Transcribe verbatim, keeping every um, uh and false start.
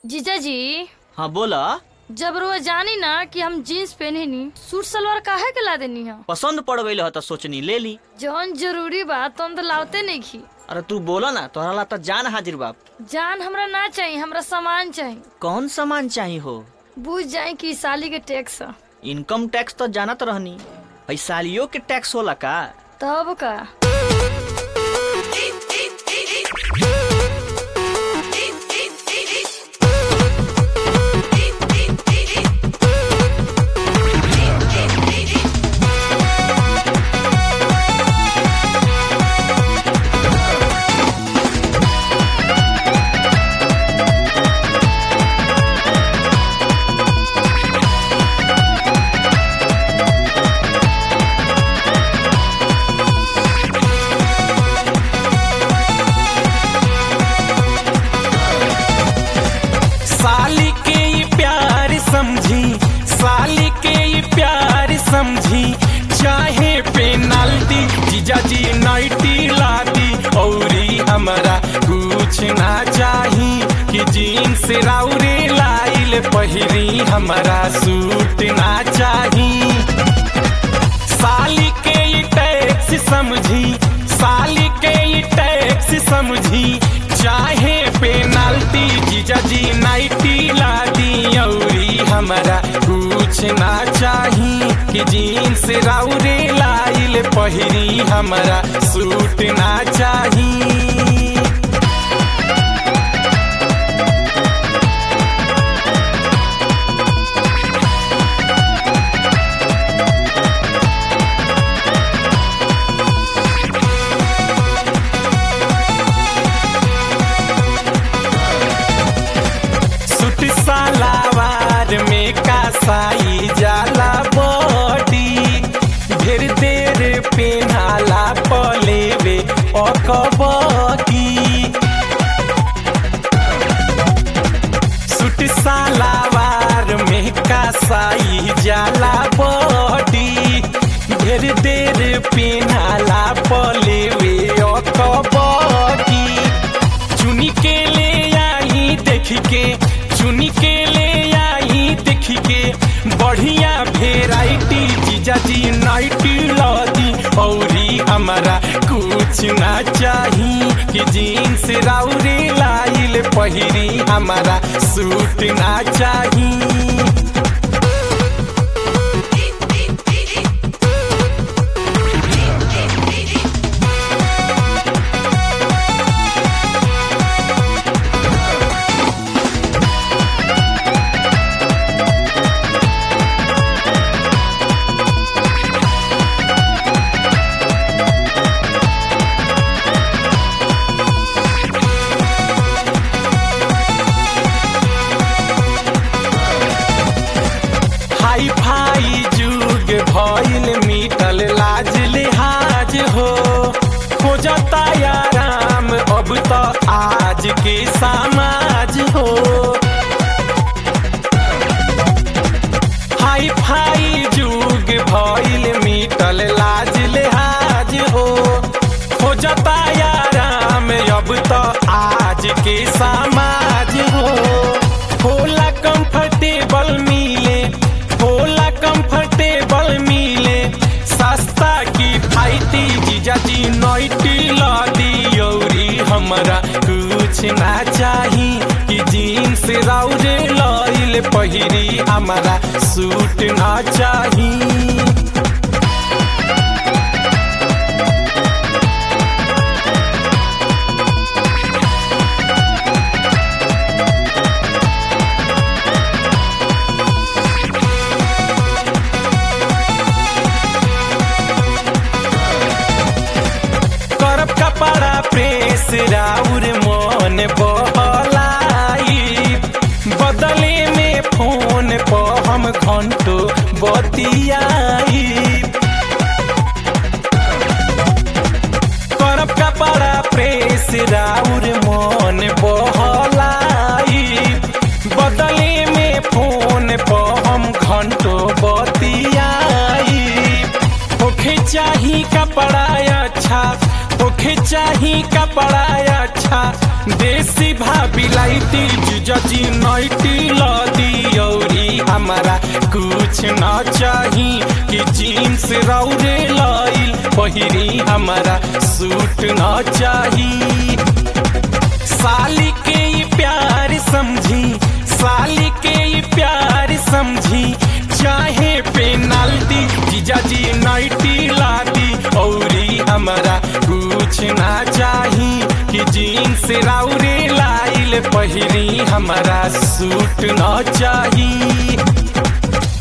जीजा जी। हाँ बोला। जब रोज जानी ना कि हम जीन्स पहने नी सूट सलवार काहे के ला देनी है? पसंद पड़ गई तो सोचनी ले ली। जौन जरूरी बा तुम तो लाते नहीं खी। अरे तू बोला ना तोहरा ला तो जान हाजिर बाप। जान हमरा ना चाहिए, हमरा सामान चाहिए। कौन सामान चाहिए हो? बुझ जाए कि साली के टैक्स। इनकम टैक्स तो जानत रहनी, भाई सालियों के टैक्स होला का? तब का साली के ये प्यार समझी, साली के ये प्यार समझी, चाहे पेनाल्टी जीजा जी नाइटी लादी औरी हमारा कुछ ना चाही कि जीन्स राउरे लाइल पहिरी हमारा सूट ना चाही। साली के ये टैक्स समझी, साली के ये टैक्स समझी, चाहे पेनाल्टी जीजा जी नाइटी लादी औरी हमारा कुछ ना चाही कि जीन्स राउरे लाइल पहिरी हमारा सूट ना चाही। सलावार में कासाई जाला बॉडी, ढेर देर पेनाला पलेवे अकबकी। सूट सलावार में कासाई जाला बॉडी, ढेर देर पेनाला पलेवे अकबकी। चुनी के ले आई देख के, चुनी के ले आई देख के, बढ़िया वेराइटी जीजा जी नाइटी लादी औरी हमारा कुछ ना चाही कि जीन्स राउरे लाइल पहिरी हमारा सूट ना चाही। हाई फाई जुग भइल मिटल लाज लिहाज हो, खोजता आराम अब तो आज के समाज हो। हाई फाई जुग भइल मिटल लाज लिहाज हो, खोजता आराम अब तो आज के समाज हो। होला कंफर्टेबल मिले, होला कंफर्टेबल मिले, सस्ता की फाइटी जीजा जी नाइटी लादी औरी हमारा कुछ ना चाही कि जीन्स राउरे लाइल पहिरी हमारा सूट ना चाही। कपड़ा प्रेस राउर मन बहलाई, बदले में फोन पर हम घंटो बतियाई। करब कपड़ा प्रेस राउर मन बहलाई, बदले में फोन पर हम घंटो बतियाई। होखे चाही कपड़ा अच्छा, होखे चाही कपड़ा अच्छा, देसी भाभी नाइटी जीजा जी नाइटी लादी औरी हमारा कुछ ना चाही कि जीन्स रौरे लाइल पहिरी हमारा सूट ना चाही। साली के ये प्यार समझी साली के ये प्यार समझी चाहे पेनाल्टी जीजा जी नाइटी लादी औरी हमारा कुछ ना चाही कि जीन्स रौरे लाइल पहिरी हमारा सूट ना चाही।